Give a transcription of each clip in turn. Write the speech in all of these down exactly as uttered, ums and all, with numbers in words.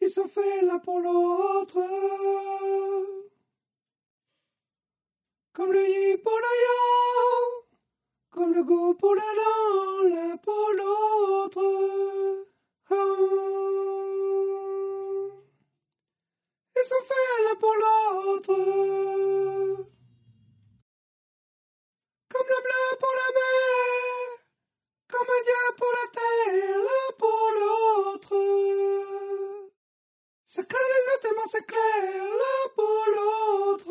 Ils sont faits l'un pour l'autre. Comme le yin pour le yang, comme le goût pour le lent, l'un pour l'autre. Hum. Ils sont faits l'un pour l'autre. Comme le bleu pour la mer, comme un dieu pour la terre, l'un pour l'autre. Ça craint les yeux tellement c'est clair, l'un pour l'autre.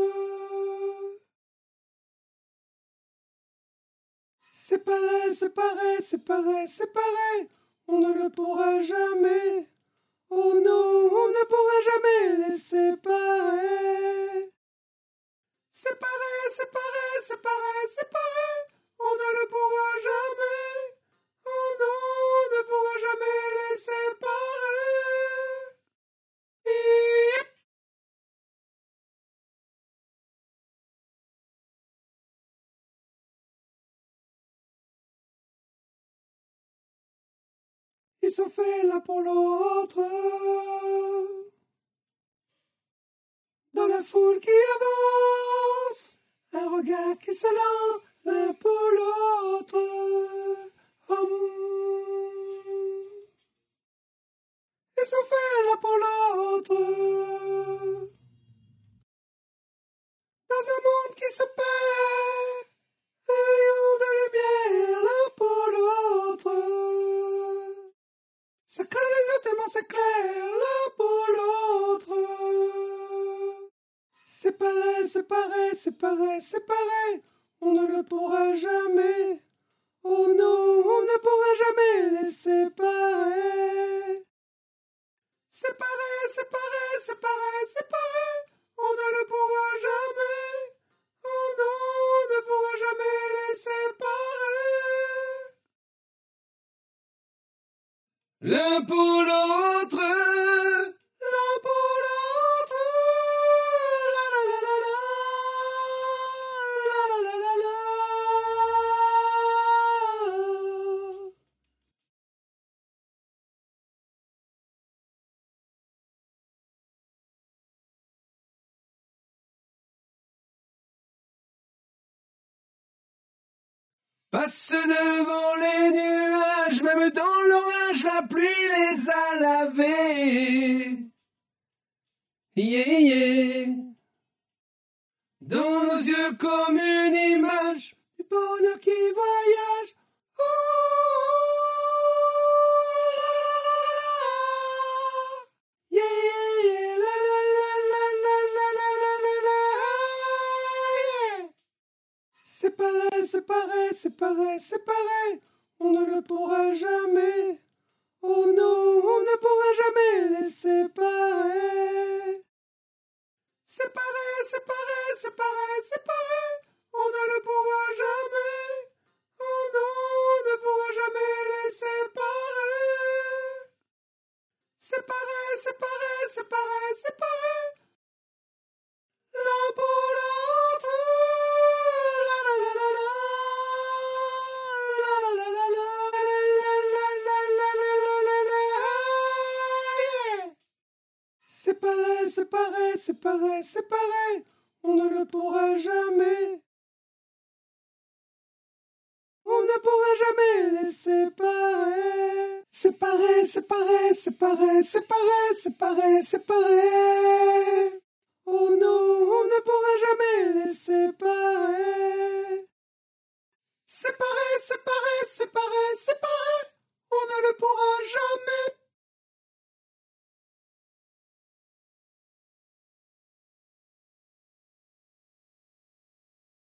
C'est pareil, c'est pareil, c'est pareil, c'est pareil, on ne le pourra jamais. Oh non, on ne pourra jamais les séparer. C'est pareil, c'est pareil, c'est pareil, c'est pareil, on ne le pourra jamais. Oh non, on ne pourra jamais les séparer. Yep. Ils sont faits l'un pour l'autre. Dans la foule qui avance, un regard qui se lance l'un pour l'autre. Hum. Ils sont faits l'un pour l'autre. Dans un monde qui se perd, un rayon de lumière l'un pour l'autre. Ça craint les yeux tellement c'est clair l'un pour l'autre. C'est pareil, c'est pareil, c'est pareil, c'est pareil, on ne le pourra jamais. Oh non, on ne pourra jamais les séparer. C'est pareil, c'est pareil, c'est pareil, c'est pareil, on ne le pourra jamais. Oh non, on ne pourra jamais les séparer. L'un pour l'autre. L'un pour l'autre. La la la la la. La la la la la. Passe devant les nuages, même dans l'orage, la pluie les a lavés. Yeah, yeah. Dans nos yeux comme une image du bonheur qui voyage. Oh, la, la, la, la. Yeah, yeah, la, la, la, la, la, la, la, la, la, yeah. C'est pareil, c'est pareil, c'est pareil, c'est pareil, on ne le pourra jamais. Oh non, on ne pourra jamais les séparer. C'est pareil, c'est pareil, c'est pareil, c'est pareil, on ne le pourra jamais. Oh non, on ne pourra jamais les séparer. C'est pareil, c'est pareil, c'est pareil, c'est pareil, l'un pour l'autre. La la la la la. La la la la la. La la la la la la la la. Yeah. C'est pareil, c'est pareil, c'est pareil, c'est pareil, on ne le pourra jamais. On ne pourra jamais les séparer. C'est pareil, c'est pareil, c'est pareil, c'est pareil, c'est pareil, c'est pareil.